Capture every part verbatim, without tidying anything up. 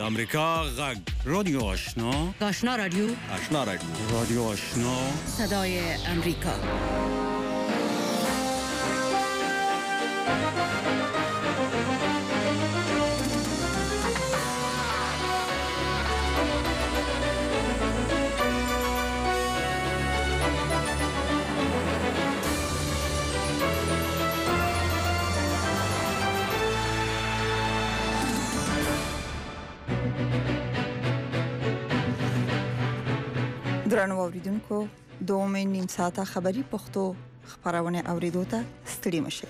امریکا غږ رادیو آشنا آشنا رادیو آشنا رادیو رادیو آشنا صدای امریکا. درنو اوریدونکو دومې نیم ساعته خبری پښتو خبرونه اوریدو ته ستړي مشه.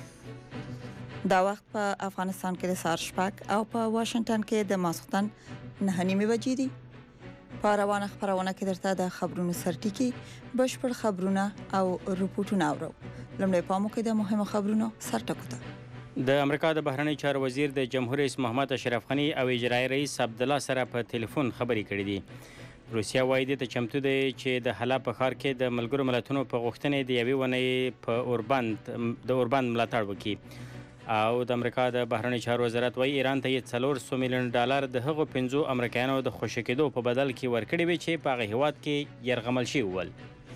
دا وخت په افغانستان کې د سهار شپږ او په واشنگټن کې د ماسختن نه نیمه بجې دي. په روانه خبرونه کې درته د خبرونو سرټکی بشپړ خبرونه او رپورټونه اورو. لمړی پامو کې د مهمو خبرونو سرټکو ته د امریکا د بهرنی چارو وزیر د جمهور رئیس محمد اشرف غنی او اجرایی رئیس عبدالله سره په ټلیفون خبرې کړې دي. روسیا وایي ته چمتو دی چې د حلب په ښار کې د ملګرو ملتونو په غوښتنې د یوې ونې په اوربند د اوربند ملاتړ وکړي او د امریکا د بهرنی چارو وزارت وایي ایران ته یې څلور سوه میلیون ډالر د هغو پنځو امریکایانو د خوشي کېدو په بدل کې ورکړي وي چې په هغه هیواد کې یرغمل شوي ول.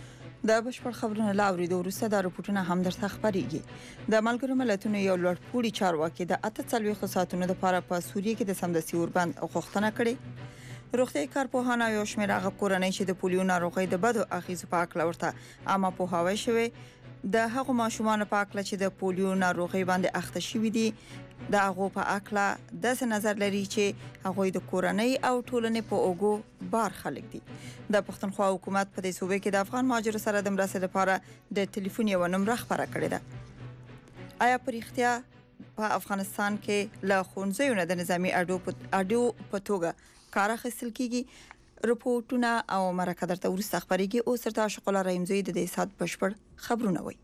د بشپړ خبرونه لا اوریدو وروسته د رپورټونو هم درته خبرېږي. د ملګرو ملتونو یو لوړپوړي چارواکي د اته څلوېښتو ساعتونو لپاره په سوریه کې د سمدستي اوربند غوښتنه کړې. روغتي کارپوهان او شمېر هغه کورنۍ چې د پولیو ناروغۍ د بدو اغیزو په اړه ورته اما پوهاوی شوی د هغو ماشومان په اړه چې د پولیو ناروغۍ باندې اخته شوي دي د هغو په اړه د څه نظر لري چې هغه د کورنۍ او ټولنې په اوګو بار خلک دي. د پښتونخوا حکومت په دې صوبې کې د افغان مهاجرو سره د مرستې لپاره د ټلیفون یو نمبر خبره کړې ده. آیا په رښتیا په افغانستان کې له خونځیو نه د نظامی اډو په توګه کار اخیستل کیږي؟ رپورټونه او مرکه درته ورسته خبرېږي. او سرته شغله رحیمزوی د دې سات بشپړ خبرونه وي.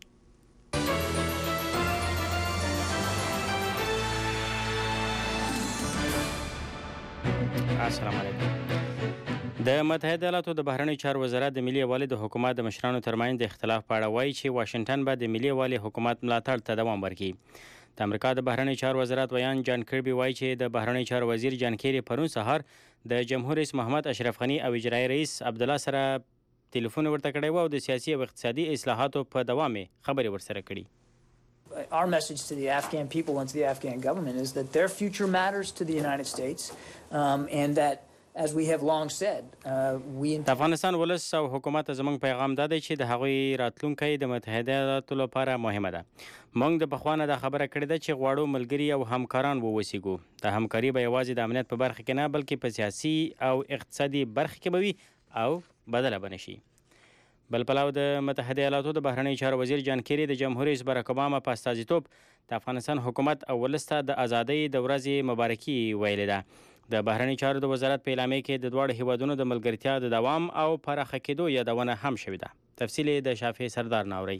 السلام علیکم. د متحده ایالاتو د بهرنی چارو وزارت د ملي یووالي د حکومت د مشرانو ترمنځ د اختلاف په اړه وایي چې واشنگټن به د ملي یووالي حکومت ملاتړ ته دوام ورکړي. د امریکا د بهرنی چارو وزارت ویان جان کربي وایي چې د بهرنی چارو وزیر جان کیری پرون سهار د جمهور رئیس محمد اشرف غنی او اجرایی رئیس عبدالله سره ټلیفون ورته کړی و او د سیاسي او اقتصادي اصلاحاتو په دوام خبرې ورسره کړي. Our message to the Afghan people and to the Afghan government is that their future matters to the United States um, and that as we have long said uh, we د افغانستان ولس او حکومت زموږ پیغام دا دی چې د هغوی راتلونکی د متحده ایالاتو لپاره مهمه ده. موږ د پخوانه د خبره کړې ده چې غواړو ملګري او همکاران ووسیږو. د همکاري به یوازې د امنیت په برخه کې نه بلکې په سیاسي او اقتصادي برخه کې به وي او بدله به نشي. بل پلو د متحده ایالاتو د بهرنی چارو وزیر جان کیری د جمهور رئیس باراک اوباما په استازیتوب د افغانستان حکومت او ولس ته د ازادۍ د ورځې مبارکي ویلې ده. د بهرنی چارو د وزارت په اعلامیه کې د دواړو هیوادونو د ملګرتیا د دوام او پراخه کېدو یادونه هم شوې ده. تفصیل د شافعي سردار ناوري.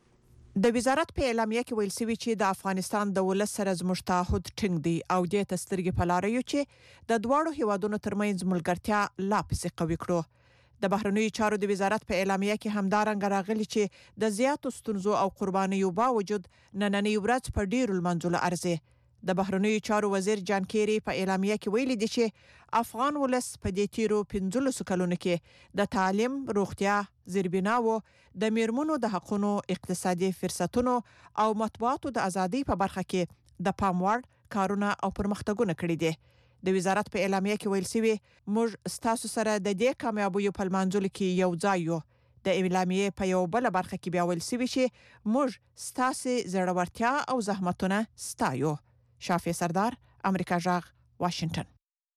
د وزارت په اعلامیه کې ویل شوی چې د افغانستان د ولس سره زموږ تعهد ټینګ دی او د تسترګې په لار یو چې د دواړو هیوادونو ترمنځ ملګرتیا لا پسې قوي کړو. د بهرنیو چارو د وزارت په اعلامیه کې همدارنګه راغلي چې د زیاتو ستونزو او قربانیو باوجود نننۍ ورځ په ډیرو لمانځلو ارزي. د بهرنیو چارو وزیر جان کیری په اعلامیه کې ویلي دي چې افغان ولس په دې تیرو پنځلسو کلونو کې د تعلیم، روغتیا، زیربناو، د میرمنو د حقونو، اقتصادي فرصتونو او مطبوعاتو د ازادۍ په برخه کې د پام وړ کارونه او پرمختګونه کړي دي. د وزارت په اعلامیه کې ویل شوی موږ ستاسو سره د دې کامیابیو په لمانځلو کې یو ځای یو. د اعلامیې په یو بل برخه کې بیا ویل شوی چې موږ ستاسو زړورتیا او زحمتونه ستایو. شافعي سردار، امریکا جغ، واشنگټن.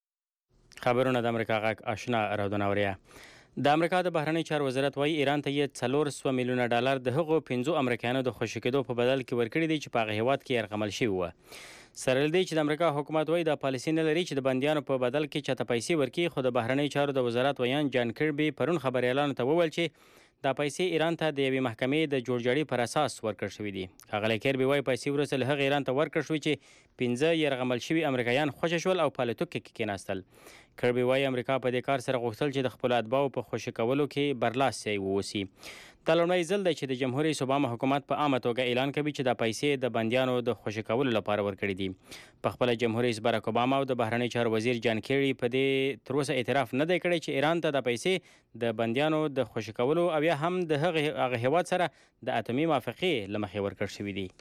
خبرونه د امریکا غږ آشنا راډیو. د امریکا د بهرنی چارو وزارت وایي ایران ته یې څلور سوه میلیونه ډالر د هغو پنځو امریکایانو د خوشي کېدو په بدل کې ورکړي دي چې په هغه هیواد کې یرغمل شوي وو. سره له دې چې د امریکا حکومت وایي دا پالیسي نه لري چې د بندیانو په بدل کې چاته پیسې ورکړي، خو د بهرنی چارو د وزارت ویان جان کربي پرون خبریالانو ته وویل چې دا پیسې ایران ته د یوې محکمې د جوړجاړي پر اساس ورکړل شوې دي. ښاغلی کربي وایي پیسې وروسته له هغې ایران ته ورکړل شوې چې پنځه یرغمل شوي امریکایان خوشې شول او په الوتکو کې کېناستل. کربي وایي امریکا په دې کار سره غوښتل چې د خپلو اتباعو په خوشي کولو کې برلاسی واوسي. دا لومړی ځل دی چې د جمهور رئیس اوباما حکومت په عامه توګه اعلان کوي چې دا پیسې د بندیانو د خوشي کولو لپاره ورکړي دي. په خپله جمهور رئیس باراک اوباما او د بهرنیو چارو وزیر جان کیری په دې تر اوسه اعتراف نه دی کړی چې ایران ته دا پیسې د بندیانو د خوشي کولو او یا هم د هغه هغه هیواد سره د اتمي موافقې له مخې ورکړل شوي دي.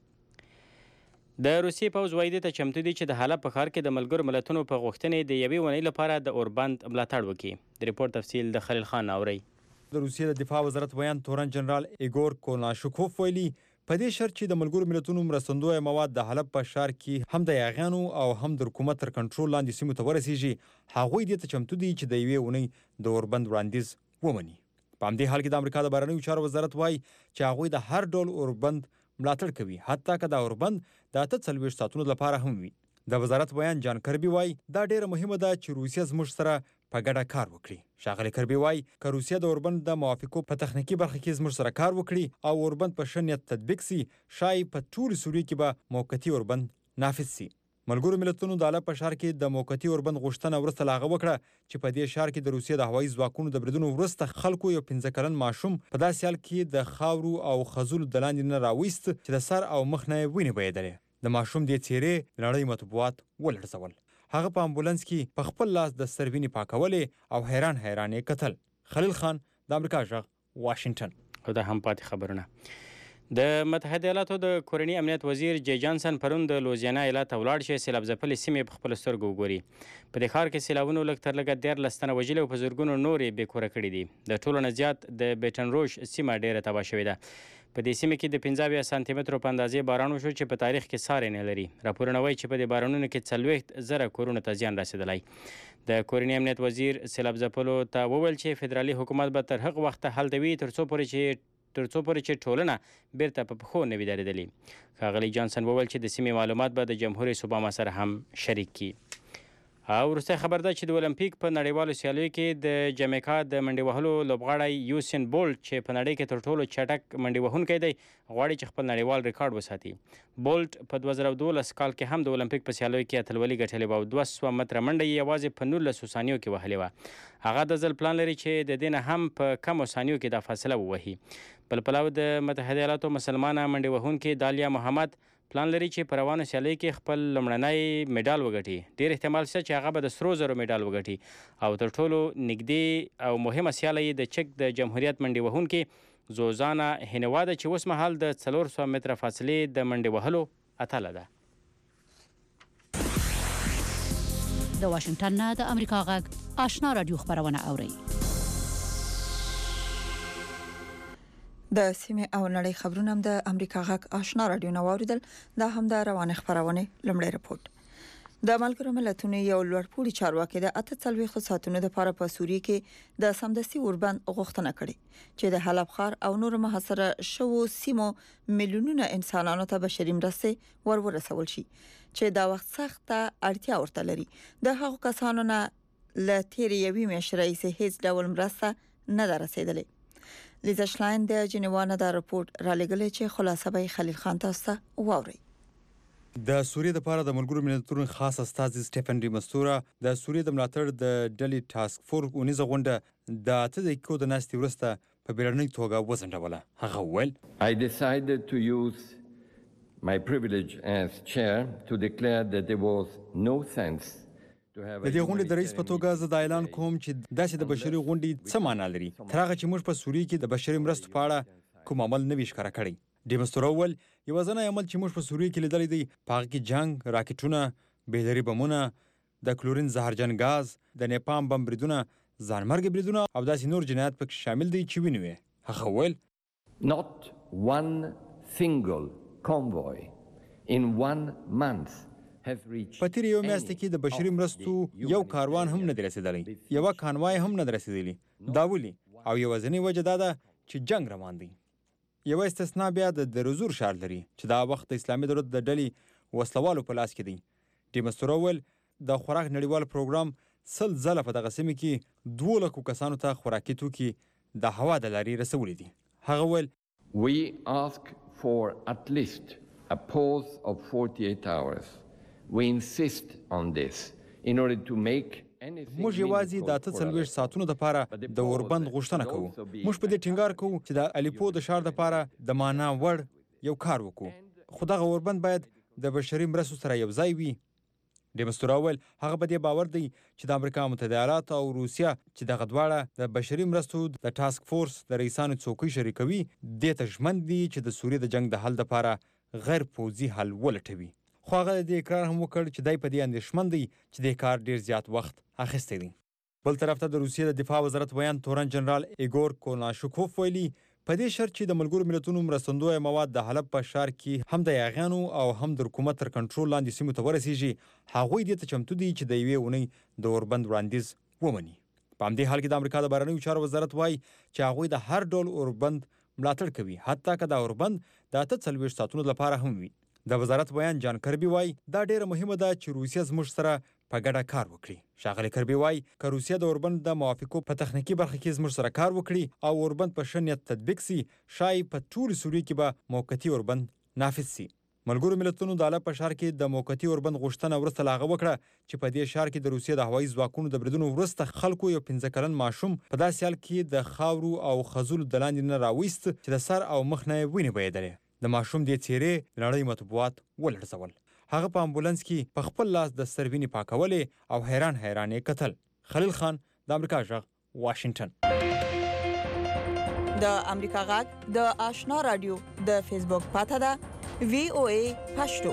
د روسیې پوځ وایي ته چمتو دي چې د حلب په ښار کې د ملګرو ملتونو په غوښتنې د یوې اونۍ لپاره د اوربند ملاتړ وکړي. د ریپورت تفصیل د خلیل خان اورئ. د روسیې د دفاع وزارت ویان تورن جنرال ایګور کوناشوکوف ویلي په دې شرط چې د ملګرو ملتونو مرستندویه مواد د حلب په ښار کې هم د یاغیانو او هم د حکومت تر کنټرول لاندې سیمو ته ورسیږي، هغوی دې ته چمتو دي چې د یوې اونۍ د اوربند وړاندیز ومني. په همدې حال کې د امریکا د بهرنیو چارو وزارت وایي چې هغوی د هر ډول اوربند ملاتړ کوي، حتی که د اوربند د اته څلوېښت ساعتونو لپاره هم وي. د وزارت بیان جان کربي وایي دا ډیره مهمه ده چې روسیه زموږ سره په ګډه کار وکړي. ښاغلی کربي وایي که روسیه د اوربند د موافقو په تخنیکي برخه کې زموږ سره کار وکړي او اوربند په ښه نیت تطبیق سي، ښایي په ټولې سوریې کې به موقتي اوربند نافذ سي. ملګرو ملتونو د حلب په ښار کې د موقتي اوربند غوښتنه وروسته له هغه وکړه چې په دې ښار کې د روسیې د هوایي ځواکونو د بریدونو وروسته خلکو یو پنځه کلن ماشوم په داسې حال کې د خاورو او خځلو د لاندې نه راویست چې د سر او مخ نه یې وینې بهېدلې. د ماشوم دې څیرې د نړۍ مطبوعات ولړزول. هغه په امبولانس کې په خپل لاس د سر وینې پاکولې او حیران حیران یې کتل. خلیل خان، د امریکا غږ، واشنگټن. او دا هم پاتې خبرونه. د متحده ایالاتو د کورني امنیت وزیر جی جانسن پرون د لوزیانا ایالت ته ولاړ شي سیلاب ځپلې سیمې په خپلو سترګو وګوري. په دې ښار کې سیلابونو لږ تر لږه دیارلس تنه وژلي او په زرګونو نورې بې کوره کړي دي. د ټولو نه زیات د بیټن روش سیمه ډېره تباه شوې ده. په دې سیمه کې د پنځه اویا سانتي مترو په اندازې باران وشو چې په تاریخ کې ساری نه لري. راپورونه وایي چې په دې بارانونو کې څلوېښت زره کورونو ته زیان رسېدلی. د کورني امنیت وزیر سیلاب ځپلو ته وویل چې فدرالي حکومت به تر هغه وخته هلته وي تر څو پورې چې تر څو پورې چې ټولنه بیرته په پښو نه وي درېدلې. ښاغلي جانسن وویل چې د سیمې معلومات به د جمهور رئیس اوباما سره هم شریک کړي. او وروستی خبر ده چې د اولمپیک په نړیوالو سیالیو کې د جمیکا د منډې وهلو لوبغاړی یوسین بولټ چې په نړۍ کې تر ټولو چټک منډې وهونکی دی غواړي چې خپل نړیوال ریکارډ وساتي. بولټ په دوه زره دولس کال کې هم د اولمپیک په سیالیو کې اتلولي ګټلې وه او دوه سوه متره منډه یې یوازې په نولسو ثانیو کې وهلې وه. هغه د ځل پلان لري چې د دې نه هم په کمو ثانیو کې دا فاصله ووهي. بل پلو د متحده ایالاتو مسلمانه منډې وهونکې دالیا محمد پلان لري چې په روانو سیالیو کې خپل لومړنی میډال وګټي. ډېر احتمال شته چې هغه به د سرو زرو میډال وګټي. او تر ټولو نږدې او مهمه سیاله یې د چک د جمهوریت منډې وهونکې زوزانا هینوا ده چې اوس مهال د څلور سوه متره فاصلې د منډې وهلو اتله ده. د واشنگټن نه د امریکا غږ آشنا رادیو خبرونه اورئ. د سیمې او نړۍ خبرونه هم د امریکا غږ آشنا رادیو نه واوریدل. دا هم د روانه خبرونه لمړی رپورت. د ملګرو ملتونو یو لوړپوړي چارواکي د اته څلوېښت ساعتونو لپاره په سوریه کې د سمدستي اوربند غوښتنه کړې چې د حلب ښار او نور محاصره شوو سیمو میلیونونه انسانانو ته بشري مرستې ور ورسول شي چې دا وخت سخته اړتیا ورته لري. د هغو کسانو نه ل تیر یوې میاشتې راهیسې هیڅ ډول مرسته نه ده رسیدلې. لیزا شلاین د جنیوا نه دا رپورت را لګلې چې خلاصه به خلیل خان تاسو ته واوري. د سوریې لپاره د ملګرو ملتونو خاص استازي سټيفن ډي مستورا د سوریې د ملاتړ د ډلې ټاسک فورس اونیزه غونډه د اته دقیقو د ناستې وروسته په بیړنۍ توګه وځنډوله. هغه وویل I decided to use my privilege as chair to declare that there was no sense د دې غونډې د رئیس په توګه زه دا اعلان کوم چې داسې د بشري غونډې څه معنا لري تر هغه چې موږ په سوریې کې د بشري مرستو په اړه کوم عمل نه وي ښکاره کړی. ډیمسترو وویل یوازینی عمل چې موږ په سوریې کې لیدلی دی په هغه کې جنګ، راکټونه، بېلري بمونه، د کلورین زهرجن ګاز، د نیپام بم بریدونه، ځانمرګي بریدونه او داسې نور جنایات پکې شامل دي چې وینو یې. هغه وویل Not one single convoy in one month په تیر یو میاشت کې د بشري مرستو یو کاروان هم نه دی رسیدلی، یوه کانوای هم نه دی رسیدلی. دا ولې؟ او یوازینۍ وجه دا ده چې جنګ روان دی. یوه استثنا بیا د درزور ښار لري چې دا وخت د اسلامي دولت د ډلې وسلوالو په لاس کې دی. ډیمسترو وویل د خوراک نړیوال پروګرام سل ځله په دغه سیمه کې دوه لکو کسانو ته خوراکي توکي د هوا د لارې رسولي دي. هغه وویل We ask for at least a pause of forty-eight hours. We insist on this in order to make موږ یوازې د اته څلوېښت ساعتونو دپاره د اوربند غوښتنه کوو. موږ په دې ټینګار کوو چې د الیپو د ښار دپاره د معنا وړ یو کار وکړو، خو دغه اوربند باید د بشري مرستو سره یو ځای وي. ډیمستورا وویل هغه په دې باور دی چې د امریکا متحده ایالات او روسیه چې دغه دواړه د بشري مرستو د ټاسک فورس د رئیسانو څوکۍ شریکوي، دې ته ژمن دي چې د سوریې د جنگ د حل دپاره غیر پوځي حل ولټوي. خو هغه د اقرار هم وکړ چې دی په دې اندېښمن دی چې د کار ډیر زیات وخت اخیستی دی. بل طرف ته د روسیې د دفاع وزارت ویان تورن جنرال ایګور کوناشوکوف ویلي په دې شرط چې د ملګرو ملتونو مرستندویه مواد د حلب په ښار کې هم د یاغیانو او هم د حکومت تر کنټرول لاندې سیمو ته ورسیږي، هغوی دې ته چمتو دي چې د یوې اونۍ د اوربند وړاندیز ومني. په همدې حال کې د امریکا د بهرنیو چارو وزارت وایي چې هغوی د هر ډول اوربند ملاتړ کوي، حتی که د اوربند د اته څلوېښت ساعتونو لپاره هم وي. د وزارت بیان جان کربي وایي دا ډیره مهمه ده چې روسیه زموږ سره په ګډه کار وکړي. ښاغلی کربي وایي که روسیه د اوربند د موافقو په تخنیکي برخه کې زموږ سره کار وکړي او اوربند په ښه نیت تطبیق سي، ښایي په ټولې سوریې کې به موقتي اوربند نافذ سي. ملګرو ملتونو د حلب په ښار کې د موقتي اوربند غوښتنه وروسته له هغه وکړه چې په دې ښار کې د روسیې د هوایي ځواکونو د بریدونو وروسته خلکو یو پنځه کلن ماشوم په داسې حال کې د خاورو او خځلو د لاندې نه راویست چې د سر او مخ نه یې وینې بهېدلې. د ماشوم دې څېرې د نړۍ مطبوعات ولړزول. هغه په امبولانس کې په خپل لاس د سر وینې پاکولې او حیران حیران یې کتل. خلیل خان، د امریکا غږ، واشنگټن. د امریکا غږ د آشنا رادیو د فیسبوک پاته ده وی او ای پښتو.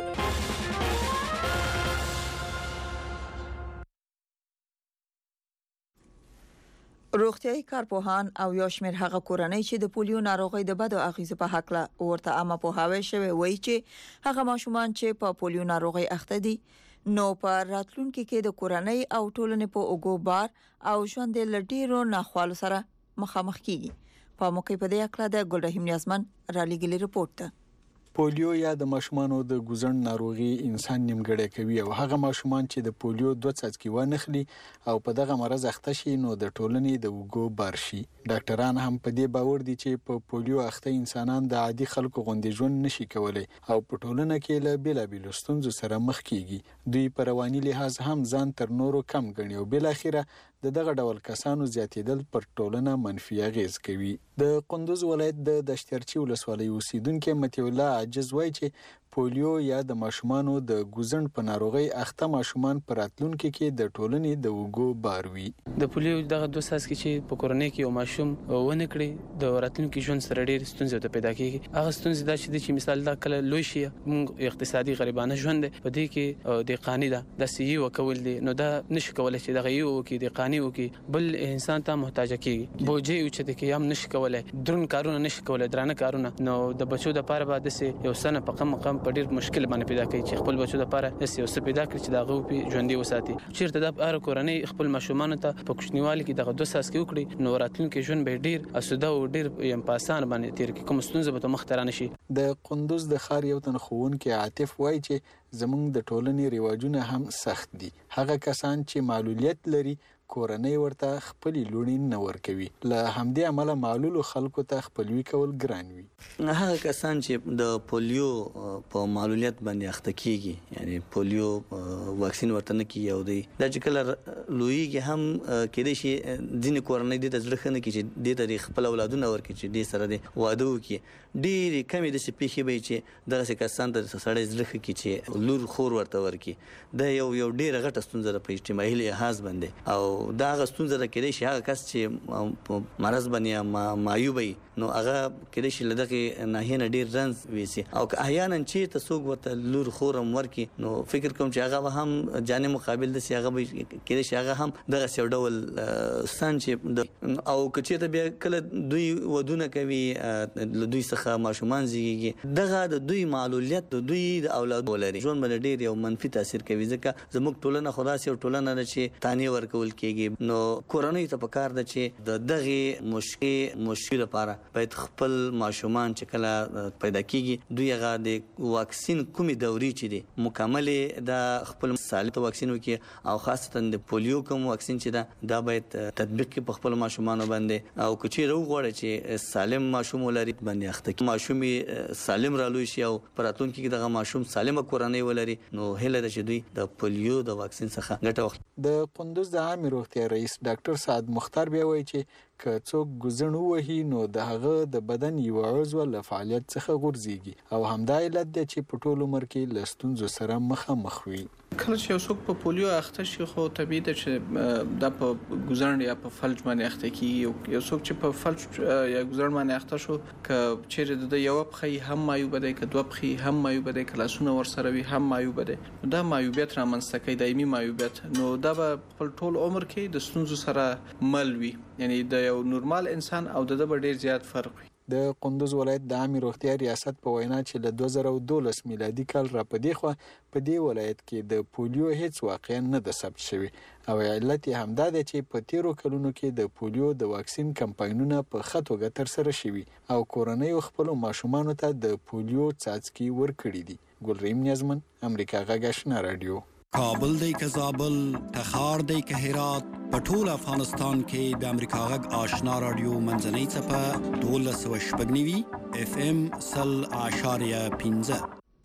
روغتیايي کارپوهان او یو شمېر هغه کورنۍ چې د پولیو ناروغۍ د بدو اغیزو په حق له ورته عامه پوهاوی شوی وایي چې هغه ماشومان چې په پولیو ناروغۍ اخته دي نو په راتلونکي کې د کورنۍ او ټولنې په اوګو بار او ژوند له ډیرو ناخوالو سره مخامخ کیږي. په موقع په دې اړه د ګلرحیم نیازمن را لېږلي رپورت ده. پولیو یا د ماشومانو د ګوزن ناروغي انسان نیمګړی کوي او هغه ماشومان چې د پولیو دوه څاڅکي ونخلي او په دغه مرض اخته شي نو د ټولنې د اوګو بار شي. ډاکټران هم په دې باور دي چې په پولیو اخته انسانان د عادي خلکو غوندې ژوند نشي کولای او په ټولنه کې له بیلابیلو ستونزو سره مخ کیږي. دوی په رواني لحاظ هم ځان تر نورو کم ګڼي او بل اخره د دغه ډول کسانو زیاتېدل پر ټولنه منفي اغیز کوي. د قندوز ولایت د دشترچی ولسوالۍ اوسیدونکو متي الله عجز وایي چې پولیو یا د ماشومانو د ګوزن په ناروغۍ اخته ماشومان پر راتلونکي کې د ټولنې د اوګو بار وي. د پولیو دغه دوه څاڅکي چې په کورنۍ کې یو ماشوم ونه کړي د راتلونکي ژوند سره ډېر ستونزې ته پیدا کیږي. هغه ستونزې دا چې چې مثال دا کله لوی شي موږ اقتصادي غریبانه ژوند په دې کې د قانی ده د سی وکول دي نو دا نشي کولای چې دغه یو کې د قانی وکي بل انسان ته محتاج کیږي. بوجي او چې د کې هم نشي کولای درن کارونه نشي کولای درانه کارونه نو د بچو د پاره بعد سه یو سنه په قم قم په ډیر مشکل باندې پیدا کوي چې خپل بچو د پاره د یو څه پیدا کړي چې دا غو په ژوندۍ وساتي. چیرته د هر کورنۍ خپل ماشومان ته په کوچنیوالي کې دغه دوه ساس کې وکړي نو راتلونکي ژوند به ډیر اسوده او ډیر یم پاسان باندې تیر کې کوم ستونزه به مخ ترانه شي. د قندوز د خار یو تن خوونکي عاطف وایي چې زمونږ د ټولنې رواجونه هم سخت دي. هغه کسان چې معلولیت لري کورنۍ ورته خپل لوري نه ورکوي له همدې عمله معلول خلکو ته خپلوي کول ګران وي. هغه کسان چې د پولیو په معلولیت باندې اخته کیږي یعنی پولیو واکسین ورته نه کیږي او دی د چکل لویږي هم کېدې شي ځینې کورنۍ د ځړخنه کې چې د تاریخ خپل اولادونه ورکړي چې د سره د واده وکړي ډېری کمی د سپېخي به چې دغه کسان د سړی ځړخ کې چې لور خور ورته ورکړي د یو یو ډېر غټه ستونزه په اجتماعي لحاظ باندې او دا غستونزه د کېدې شي هغه کس چې مرز باندې معیوبي نو هغه کېدې شي لدغه نه نه ډیر رنز ویسي او احیانا چې تاسو ورته لور خورم ورکی نو فکر کوم چې هغه هم جانب مقابل د سی هغه کېدې شي هغه هم دغه څو ډول سان چې او کچې ته بیا کله دوی ودونه کوي دوی څخه ماشومان زیږي دغه د دوی معلولیت د دوی د اولاد ولري ژوند باندې ډیر یو منفي تاثیر کوي ځکه زموږ ټولنه خلاص یو ټولنه ده چې تانی ورکول کېږي نو کورنۍ ته پکار ده چې د دغه مشکل مشکل لپاره باید خپل ماشومان چې کله پیدا کیږي دوی هغه د واکسین کومې دوري چې دي مکمل د خپل سالم واکسین وکي او خاصتا د پولیو کوم واکسین چې دا دا باید تطبیق کې په خپل ماشومان باندې او کچې رو غوړي چې سالم ماشوم ولري باندې اخته ماشومي سالم رالوي شي او پراتون کې دغه ماشوم سالمه کورنۍ کورنۍ ولري نو هله د شدوی د پولیو د واکسین څخه ګټه واخلي. د قندوز د عامه روغتیا رئیس ډاکټر سعد مختار بیا وایي چې که څوک ګزن وهي نو د هغه د بدن یو عضو له فعالیت څخه غورځيږي او همدا علت دی چې په ټول عمر کې له ستونزو سره مخامخ وي. کله چې یو څوک په پولیو اخته شي خو طبیعي ده چې د په ګزن یا په فلج باندې اخته کیږي. یو څوک چې په فلج یا ګزن باندې اخته شو ک چیرې د یو پخې هم مایوب دی ک دوه پخې هم مایوب دی کلاسونه ور سره وي هم مایوب دی دا مایوبیت رامنځته کوي دایمي مایوبیت نو دا به خپل ټول عمر کې د ستونزو سره مل وي یعنی د یو نورمال انسان او د د ډیر زیات فرق وي. د قندوز ولایت د عامه روغتیا ریاست په وینا چې له دوه زره دولس میلادي کال را پدې خو په دې ولایت کې د پولیو هیڅ واقعا نه د ثبت شوی او علت یې همدا ده چې په تیرو کلونو کې د پولیو د واکسین کمپاینونه په خطو ګټر سره شوي او کورنۍ خپل ماشومان ته د پولیو څاڅکي ورکړي دي. ګلریم نیازمن امریکا غږ آشنا رادیو. کابل دی که زابل تخار دی که هرات په ټول افغانستان کې د امریکا غږ آشنا رادیو منځنۍ څپه دولس سوه شپږ نوي اف ام سل اعشاریه پنځه.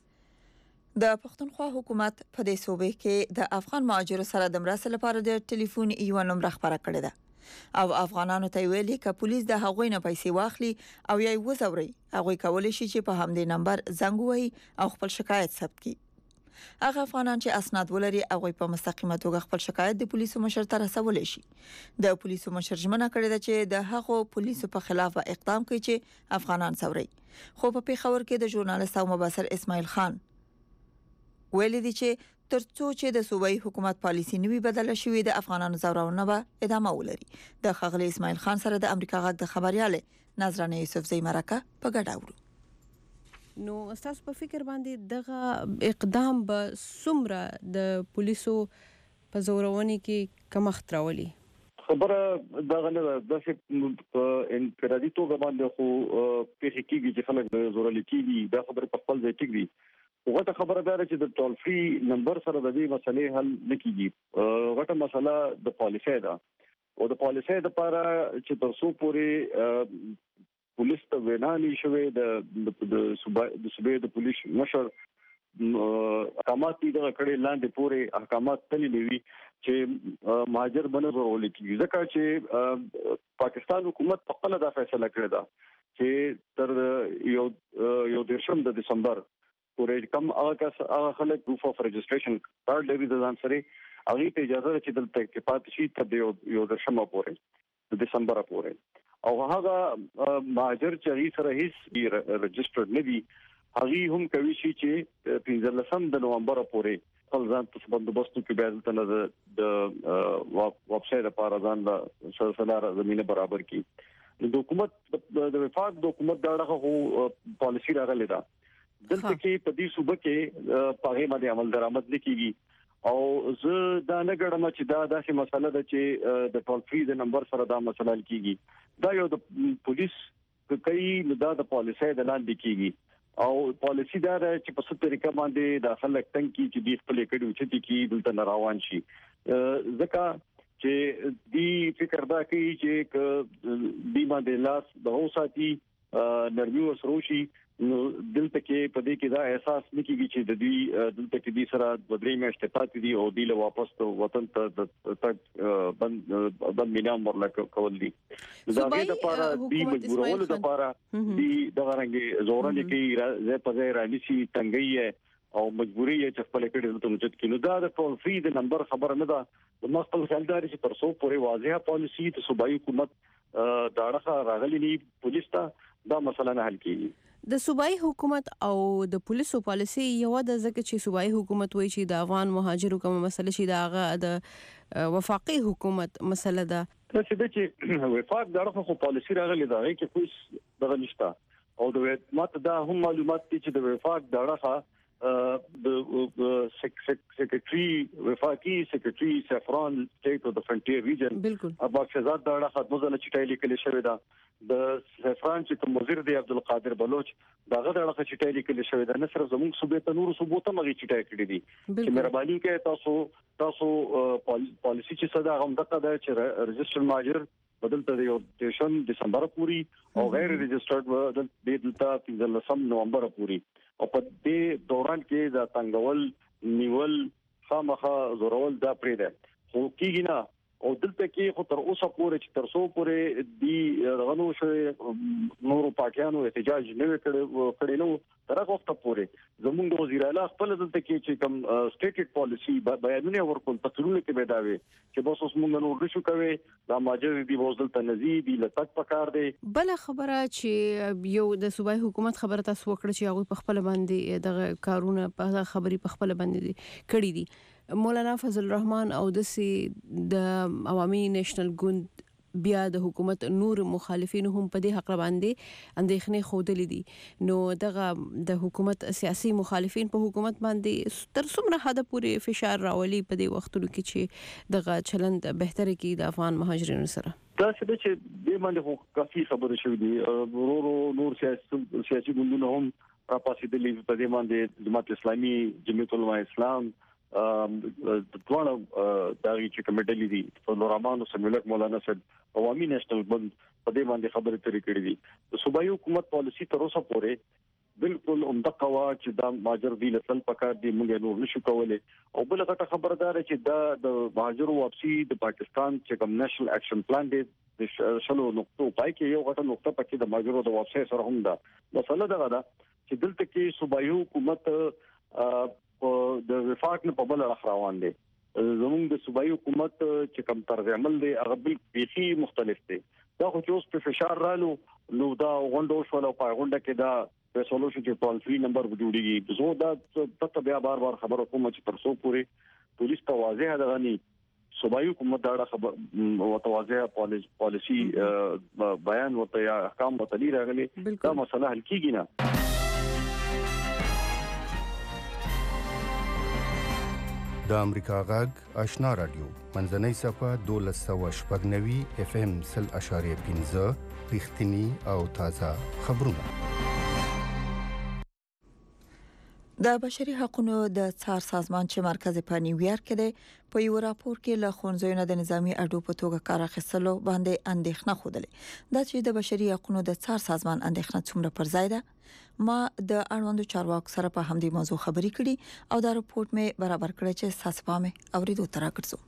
د پښتونخوا حکومت په دې صوبې کې د افغان مهاجرو سره د مرستې لپاره د ټلیفون یو نمبر خبره کړې ده او افغانانو ته ویلي ک پولیس د هغوی نه پیسې واخلي او یې وزوري هغوی کولای شي چې په همدې نمبر زنګ وهي او خپل شکایت ثبت کړي. هغه افغانان چې اسناد ولري هغه په مستقیمه توګه خپل شکایت د پولیسو مشر ته رسولای شي. د پولیسو مشر ژمنه کړې ده چې د هغو پولیسو په خلاف اقدام کوي چې افغانان څوري. خو په پیښور کې د ژورنالیست او مبصر اسماعیل خان ویلي دي چې ترڅو چې د صوبایي حکومت پالیسی نوي بدله شوې د افغانانو ځورونه به ادامه ولري. د خغلی اسماعیل خان سره د امریکا غږ د خبرياله نظرانه یوسفزئی مرکه په ګډه اورو. نو تاسو په فکر باندې دغه اقدام به څومره د پولیسو په زورونې کې کمښت راولي؟ خبره دغه نه د انفرادي توګه باندې خو پیښې کیږي چې خلک زورل کیږي دا خبره په خپل ځای کې دي. وغه خبره ده چې د ټول فری نمبر سره د دې مسلې حل نکېږي. غټه مسله د پالیسۍ ده او د پالیسۍ لپاره چې تر څو پورې پولیس ته ویناني شوې د د صوبې د پولیس مشر احکامات دغه کړي لاندې پورې احکامات تللي وي چې مهاجر بنه ضروري کیږي ځکه چې پاکستان حکومت په خپل دا فیصله کړې ده چې تر یو یو دیرشم د دسمبر پورې کم هغه خلک پروف اف رجسټریشن کارت لري د ځان سره هغه ته اجازه ده چې دلته کې پاتې شي تر یو دیرشم پورې د دسمبر پورې او هغه مهاجر چې سره هیڅ رجسټرډ نه دي هغه هم کوي چې پنځلسم د نومبر پورې خپل ځان ته بندوبست کې به تل د ویب سټ لپاره ځان د سلسله زمينه برابر کی. د حکومت د وفاق د حکومت دغه پالیسی راغلی دا دلته کې په دې صوبه کې په هغه باندې عمل درآمد نکېږي او زه دا نه ګڼم چې دا داسې مسله ده چې د ټول فری د نمبر سره دا مسله کیږي. دا یو د پولیس کوي نو دا د پالیسۍ د لاندې کیږي او پالیسی دا چې په څه طریقه باندې د خلک تنګ کی چې د خپل کډو چې کی دلته روان شي ځکه چې دی فکر دا کوي چې د باندې لاس د هوساتي نرمي وسروشي نو دلته کې په دې کې دا احساس نکېږي چې د دې دلته کې د سره د درې میاشتې پاتې دي او د له واپس ته وطن ته د بند بند مینام ورلکه کول دي. دا د لپاره د مجبورولو لپاره د دغه رنګ زورنه کې زه په ځای رانیسي تنګي او مجبوري چې خپل کړي ته مجد کینو دا د ټول فری د نمبر خبر نه ده. د خپل خلداري چې تر څو پورې واضحه پالیسی د صوبایي حکومت داړه راغلي نه پولیس ته دا مسله نه حل کیږي. د صوبایي حکومت او د پولیسو پالیسي یو د ځکه چې صوبایي حکومت وایي چې د افغان مهاجرو کوم مسله شي دا هغه د وفاقي حکومت مسله ده. چې د چې وفاق دغه خو پالیسي راغلي دا کې کوم دغه نشته او د ماته دا هم معلومات دي چې د وفاق دغه د سیکریټري وفاقي سیکریټري سفران سټیټ او د فرنټیر ریجن ابا شهزاد دغه خدمت نه چټای لیکل شوی دا د سفران چې کوم وزیر دی عبدالقادر بلوچ داغه دغه چټای لیکل شوی دا نه صرف زموږ صوبې ته نور صوبو ته مغي چټای کړی دي چې مهرباني کوي تاسو تاسو پالیسی چې صدا هم دغه د چې رجسټر ماجر بدلته یو دیشن دسمبر پوری او غیر ريجسترډ بدل دلته پنځلسم نومبر پوری او په دې دوران کې د تنګول نیول خامخا زورول دا پرې ده خو کېږي نه او دلته کې خو تر اوسه پورې چې تر څو پورې دی غنو شوی نور پاکستانو احتجاج نه کړي کړي نو تر هغه وخت پورې زموږ د وزیر اعلی خپل دلته کې چې کوم سټیټډ پالیسی بیانونه ورکول تقریرونه کې بداوي چې بس اوس موږ نور نشو کوي دا ماجر دی وزل تنزی دی لټک پکار دی بل خبره چې یو د صوبای حکومت خبره تاسو وکړه چې هغه په خپل باندې د کارونه په خبري په خپل باندې کړی دي مولانا فضل الرحمن او د سي د عوامي نېشنل ګوند بیا د حکومت نور مخالفین هم په دې حق باندې اندېښنې خوده دي نو دغه د حکومت سیاسي مخالفین په حکومت باندې تر څومره حد پورې فشار راولي په دې وختونو کې چې دغه چلند بهتره کی د افغان مهاجرینو سره دا چې د دې باندې کافي خبره شوې دي ورو نور سیاسي سیاسي ګوندونه هم را پاسې دي په دې باندې جماعت اسلامي جمعیت العلماء اسلام ام د ټول دغه چې کمیټه دي په نورمان او سمیلک مولانا صاحب عوامي نېشنل ګوند په دې باندې خبرې ترې کړې دي د صوبایي حکومت پالیسی تر اوسه پورې بالکل عمده قوا چې دا ماجر دی لسل پکار دی موږ نور نشو کولای او بل غټه خبردار چې دا د مهاجرو واپسی د پاکستان چې کوم نېشنل اکشن پلان دی د شلو نقطو پای کې یو غټه نقطه پکې د مهاجرو د واپسی سره هم ده مسله دا ده چې دلته کې صوبایي حکومت د وفاق نه په بل اړه روان دي زموږ د صوبایي حکومت چې کوم طرز عمل دی هغه بل بیخي مختلف دی دا خو چې اوس په فشار رالو نو دا غونډه شو په غونډه کې دا په سولوشن کې ټول فری نمبر جوړیږي زه دا ته بیا بار بار خبرو کوم چې تر څو پورې پولیس ته واضح ده غني صوبایي حکومت دا خبر متواضع پالیسی بیان ورته یا احکام وتلی راغلي دا مسله حل کیږي نه د امریکا غږ آشنا رادیو منځنۍ صفه دولس سوه شپږ نوي اف ام سل اشاریه پنځه رښتینی او تازه خبرونه د بشري حقوقو د څار سازمان چې مرکز په نیویارک کې دی په یو راپور کې له خونځونو د نظامی اډو په توګه کار اخیستلو باندې اندېښنه خوده دا چې د بشري حقوقو د څار سازمان اندېښنه څومره پر ځای ده ما د اړوندو چارواکو سره په همدې موضوع خبرې کړې او دا راپورټ مې برابر کړی چې تاسو پامه اوریدو تر راکړو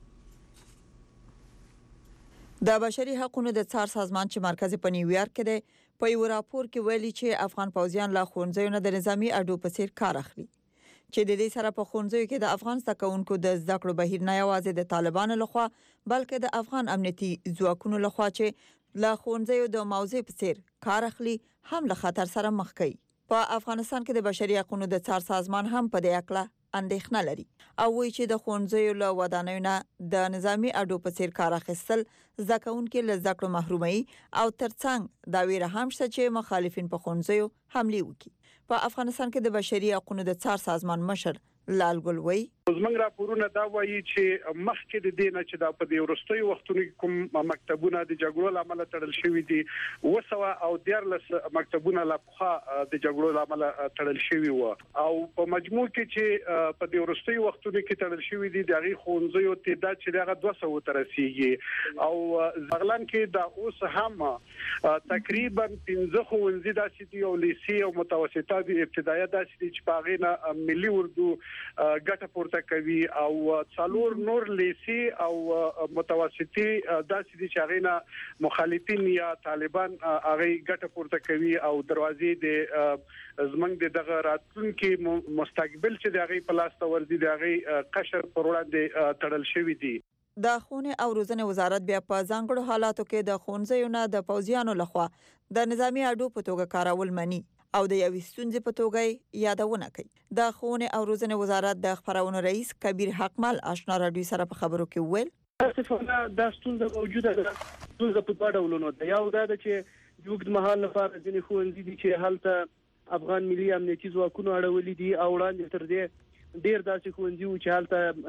د بشري حقوقو د څار سازمان چې مرکز په نیویارک کې دی په یو راپور کې ویلي چې افغان پوځیان لا خونځونو د نظامی اډو په څیر کار اخلي چې د دې سره په خونځو کې د افغان سکونکو د زده کړو بهیر نه یوازې د طالبانو لخوا بلکې د افغان امنیتي ځواکونو لخوا چې لا خونځو د موضوع په څیر کار اخلي هم له خطر سره مخ کوي په افغانستان کې د بشري حقوقو د څار سازمان هم په دې اړه اندېښنه لري او وایي چې د خونځو له ودانیو نه د نظامی اډو په څیر کار اخیستل ځکهونکو له زده کړو محرومي او ترڅنګ دا ویره هم شته چې مخالفین په خونځو حمله وکړي په افغانستان کې د بشري حقوقو د څار سازمان مشر لال ګل وای زمنګ راپورونه دا وایي چې مخکې د دې نه چې دا په دې ورستوي وختونو کوم مکتبونه د جګړو لامل تړل شوی دي وسوه او دیارلس مکتبونه لا په د جګړو لامل تړل شوی و او په مجموع کې چې په دې ورستوي وختونو کې تړل شوی دي دغه خونځو تعداد چې دغه دوه سوه تر رسیدي او ځغلان کې دا اوس هم تقریبا پنځه خونځي داسې دي او لیسي او متوسطه دي ابتدایي داسې دي چې باغینه ملي اردو ګټه پورته کوي او څلور نور لیسي او متوسطي داسې دي چې هغه مخالفین یا طالبان هغه ګټه پورته کوي او دروازې د زمنګ دغه راتلونکي مستقبل چې دغه پلاس تورځي دغه قشر پر وړاندې تړل شوی دي د خونه او روزنه وزارت بیا په ځانګړو حالاتو کې د خونځو نه د پوځیانو لخوا د نظامی اډو په توګه کارول مني او د یو ستونزې په توګه یادونه کوي د خونه او روزنه وزارت د خبرونو رئیس کبیر حقمل آشنا رادیو سره په خبرو کې ویل اسفنه دا ستونزه موجوده ده ستونزه په ډول ولونو ده یو دا چې یوګد مهال لپاره ځینې خوندې دي چې حالت افغان ملي امنیتي ځواکونو اړولې دي او وړاندې تر دې ډیر داسې خوندې و چې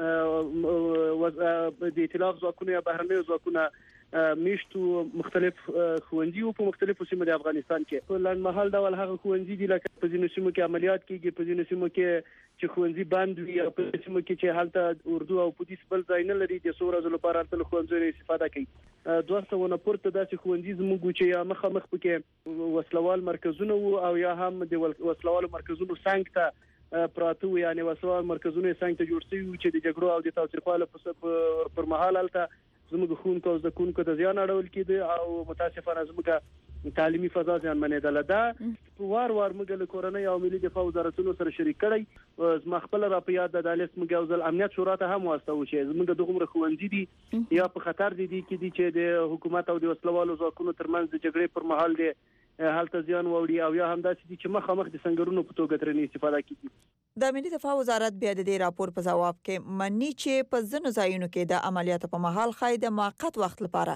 حالت د ائتلاف ځواکونو یا بهرنیو ځواکونو میشتو مختلف خوندې په مختلفو سیمو د افغانستان کې په لاند محل ډول هغه خوندې دي لکه په ځینو سیمو کې عملیات کیږي په ځینو سیمو کې چې خوندې بند وي او په سیمو کې چې حالت اردو او پولیس بل ځای نه لري د څو ورځې لپاره تل خوندې استفاده کوي دوه سوه نه پورته داسې ښوونځي زموږ چې یا مخامخ پکې وسلوال مرکزونه وو او یا هم د وسلوالو مرکزونو څنګ ته پراته وو، یعنی وسلوال مرکزونه څنګ ته جوړ شوي چې د جګړو او د تاوتریخوالي پر مهال هلته زموږ ښوونکو او زده کوونکو ته زیان اړول کېده او متاسفانه زموږ تعلیمي فضا زیانمنېدله. دا وار وار موږ له کورنۍ او ملي دفاع وزارتونو سره شریک کړی. زما خپله را په یاد ده د دالس موږ یو ځل امنیت شورا ته هم واستوو چې زموږ دغومره ښوونځي دي یا په خطر دي دي کې دي چې د حکومت او د وسلوالو ځواکونو ترمنځ د جګړې پر مهال دی هلته زیان واوړي او یا هم داسې دي چې مخامخ د سنګرونو په توګه ترې استفاده کیږي. د ملي دفاع وزارت بیا د دې راپور په ځواب کې مني چې په ځینو ځایونو کې د عملیاتو په مهال خای د موقت وخت لپاره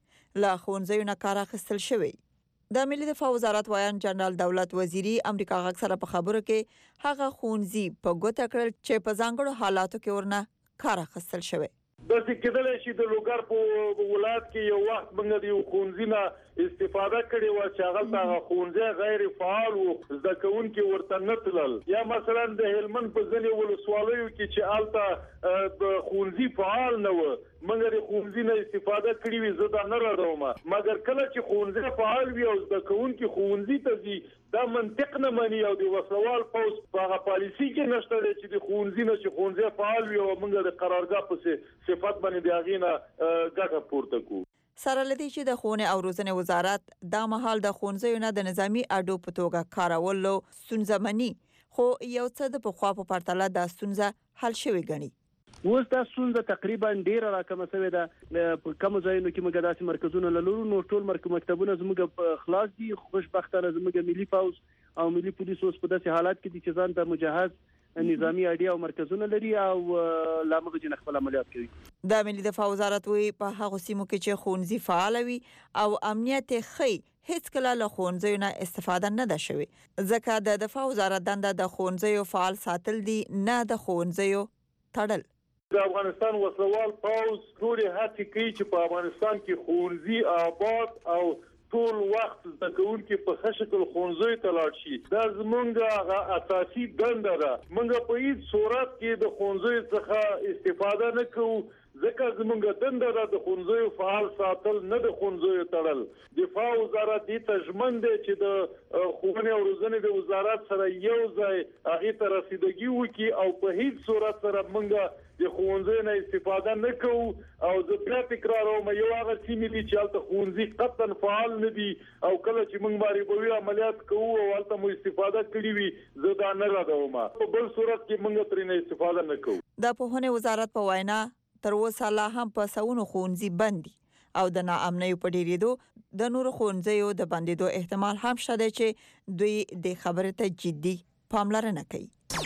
لا ښوونځیو نه کار اخیستل شوی. د ملي دفاع وزارت وایان جنرال دولت وزیری امریکا غږ سره په خبرو کې هغه ښوونځي په ګوته کړل چې په ځانګړو حالاتو کې ورنه کار اخیستل شوی. داسې کېدلی شي د لوګر په ولایت کې یو وخت موږ د یو ښوونځي نه استفاده کړې وه چې هغلته هغه ښوونځی غیر فعال و، زده کوونکي ورته نه تلل. یا مثلا د هلمند په ځینې ولسوالیو کې چې هلته د ښوونځي فعال نه و، موږ د ښوونځي نه استفاده کړې وي، زه دا نه ردوم. مګر کله چې ښوونځی فعال وي او زده کوونکي ښوونځي ته ځي دا منطق نه مني او د وسلوال پوځ په هغه پالیسي کې نشته دی چې د ښوونځي نه چې ښوونځی فعال وي او موږ د قرارګاه په صفت باندې د هغې نه ګټه پورته کړو. سره لدی چې د ښوونې او روزنې وزارت دا مهال د ښوونځیو نه د نظامی اډو په توګه کارولو ستونزه مني، خو یو څه د پخوا په پرتله دا ستونزه حل شوې ګڼي. اوس دا ستونزه تقریبا ډیره راکمه شوې ده. په کومو ځایونو کې موږ داسې مرکزونه لرو، نو ټول مکتبونه زموږ په خلاص دي. خوشبختانه زموږ ملي پوځ او ملي پولیس اوس په داسې حالات کې دي چې ځان ته مجهز نظامی اډې او مرکزونه لري او لا موږ جن خپل عملیات کوي. د ملي دفاع وزارت وی په هغه سیمو کې چې ښوونځي فعال وي او امنیت خي هیڅ کله له ښوونځیو نه استفاده نه ده شوې، ځکه د دفاع وزارت دنده د ښوونځیو فعال ساتل دي، نه د ښوونځیو تړل. د افغانستان وسلوال پوځ ټولې هڅې کوي چې په افغانستان کې ښوونځي آباد او ټول وخت زده کوونکي په ښه شکل ښوونځیو ته لاړ شي. دا زموږ هغه اساسي دنده ده. موږ په هیڅ صورت کې د ښوونځیو څخه استفاده نه کوو، ځکه زموږ دنده ده د ښوونځیو فعال ساتل، نه د ښوونځیو تړل. دفاع وزارت دې ته ژمن دی چې د ښوونې او روزنې د وزارت سره یو ځای هغې ته رسیدګي وکړي او په هیڅ صورت سره موږ د ښوونځیو نه استفاده نه کوو. او زه بیا تکراروم، یو هغه سیمې دي چې هلته ښوونځي قطعا فعال نه دي او کله چې موږ معرفوي عملیات کوو او هلته مو استفاده کړې وي زه دا نه ردوم. په بل صورت کې موږ ترې نه استفاده نه کوو. د پوهنې وزارت په وینا تر اوسه لا هم په سونو ښوونځي بند دي او د ناامنیو په ډیریدو د نورو ښوونځیو د بندیدو احتمال هم شته چې دوی د خبرې ته جدي پاملرنه کوي.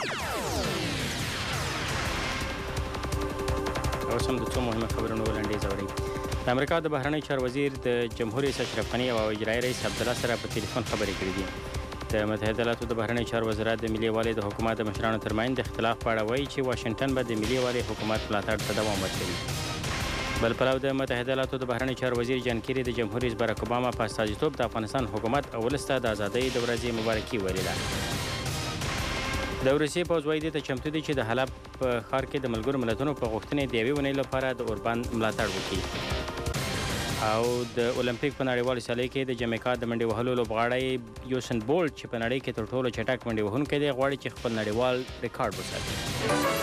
اوس هم د څو مهمه خبرونو وړاندې زوري. د امریکا د بهرنی چارو وزیر د جمهور رئیس اشرف غنی او اجرایي رئیس عبدالله سره په ټلیفون خبرې کړې دي. د متحده ایالاتو د بهرنی چارو وزارت د ملي یووالي د حکومت د مشرانو ترمنځ د اختلاف په اړه وایي چې واشنگټن به د ملي یووالي حکومت ملاتړ ته دوام ورکوي. بل پلو د متحده ایالاتو د بهرنی چارو وزیر جان کیری د جمهور رئیس باراک اوباما په استازیتوب د افغانستان حکومت او ولس ته د ازادۍ د ورځې مبارکي ویلې. د روسیې پوځ وایي ته چمتو دي چې د حلب په ښار کې د ملګرو ملتونو په غوښتنې د یوې ونې لپاره د اوربند ملاتړ وکړي. او د اولمپیک په نړیوال سیالۍ کې د جمیکا د منډې وهلو لوبغاړی یوسین بولټ چې په نړۍ کې تر ټولو چټک منډې وهونکی دی غواړي چې خپل نړیوال ریکارډ وساتي.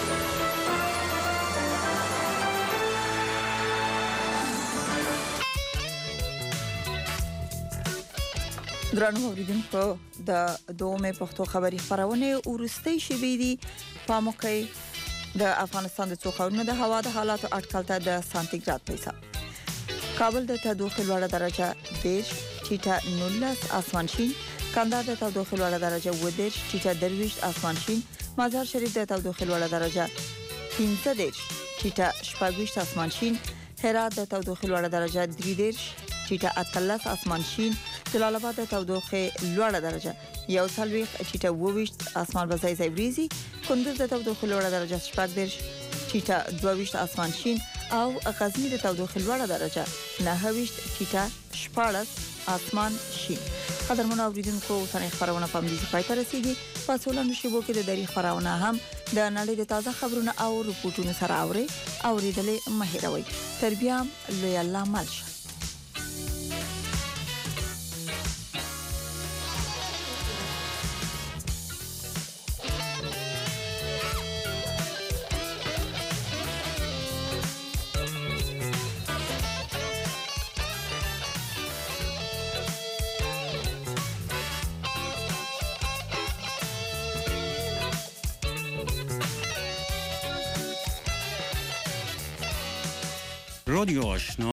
درنو اوریدونکو د دومې پښتو خبري خبرونه ورستۍ شوې دي په موقع د افغانستان د څو ښارونو د هوا د حالاتو اټکل ته د سانتیګراد په حساب. کابل د تودوخې لوړه درجه دېرش ټیټه نولس اسمان شین، کندهار د تودوخې لوړه درجه اووه دېرش ټیټه درویشت اسمان شین، مزار شریف د تودوخې لوړه درجه پنځه دېرش ټیټه شپږ ویشت اسمان شین، هرات د تودوخې لوړه درجه درې دېرش ټیټه اتلس اسمان شین، جلال آباد د تودوخې لوړه درجه یو څلوېښت ټیټه اووه ویشت اسمان به ځای ځای وریځي، کندوز د تودوخې لوړه درجه شپږ دېرش ټیټه دوه ویشت اسمان شین او غزنی د تودوخې لوړه درجه نهه ویشت ټیټه شپاړس اسمان شین. قدرمن اوریدونکو اوسنۍ خبرونه په همدې پای ته رسیدي. په څولنو شیبو کې د دری خبرونه هم د نړۍ د تازه خبرونه او رپورټونو سره اوري اوریدلې مه هېروئ. تر بیا لوی الله مل شه. رادیو آشنا